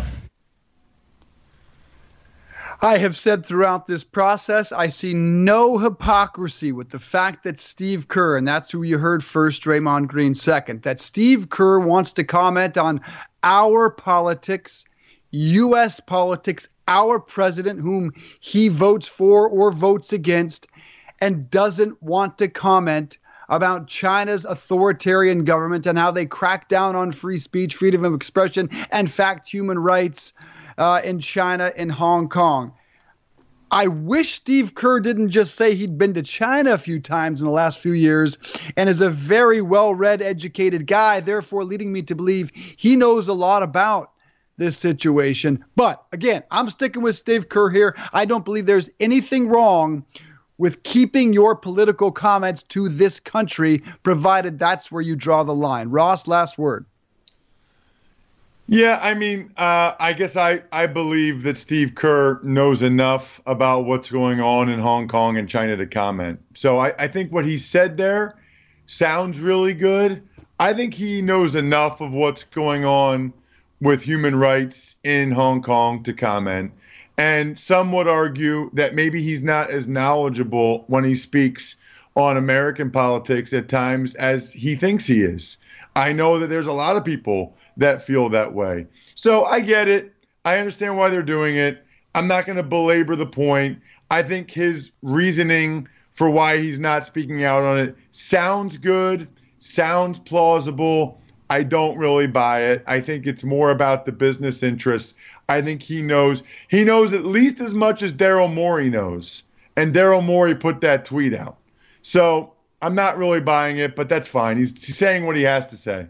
I have said throughout this process, I see no hypocrisy with the fact that Steve Kerr, and that's who you heard first, Draymond Green second, that Steve Kerr wants to comment on our politics, U S politics, our president, whom he votes for or votes against, and doesn't want to comment about China's authoritarian government and how they crack down on free speech, freedom of expression, and fact human rights Uh, in China and Hong Kong. I wish Steve Kerr didn't just say he'd been to China a few times in the last few years and is a very well-read, educated guy, therefore leading me to believe he knows a lot about this situation. But again, I'm sticking with Steve Kerr here. I don't believe there's anything wrong with keeping your political comments to this country, provided that's where you draw the line. Ross, last word. Yeah, I mean, uh, I guess I, I believe that Steve Kerr knows enough about what's going on in Hong Kong and China to comment. So I, I think what he said there sounds really good. I think he knows enough of what's going on with human rights in Hong Kong to comment. And some would argue that maybe he's not as knowledgeable when he speaks on American politics at times as he thinks he is. I know that there's a lot of people that feel that way. So I get it. I understand why they're doing it. I'm not going to belabor the point. I think his reasoning for why he's not speaking out on it sounds good, sounds plausible. I don't really buy it. I think it's more about the business interests. I think he knows he knows at least as much as Daryl Morey knows. And Daryl Morey put that tweet out. So I'm not really buying it, but that's fine. He's, he's saying what he has to say.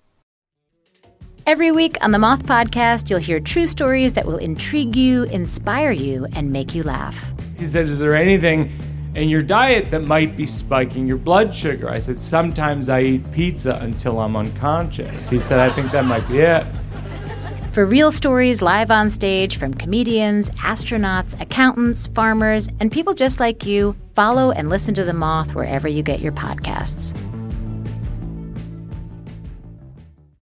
Every week on the Moth Podcast, you'll hear true stories that will intrigue you, inspire you, and make you laugh. He said, is there anything in your diet that might be spiking your blood sugar? I said, sometimes I eat pizza until I'm unconscious. He said, I think that might be it. For real stories live on stage from comedians, astronauts, accountants, farmers, and people just like you, follow and listen to The Moth wherever you get your podcasts.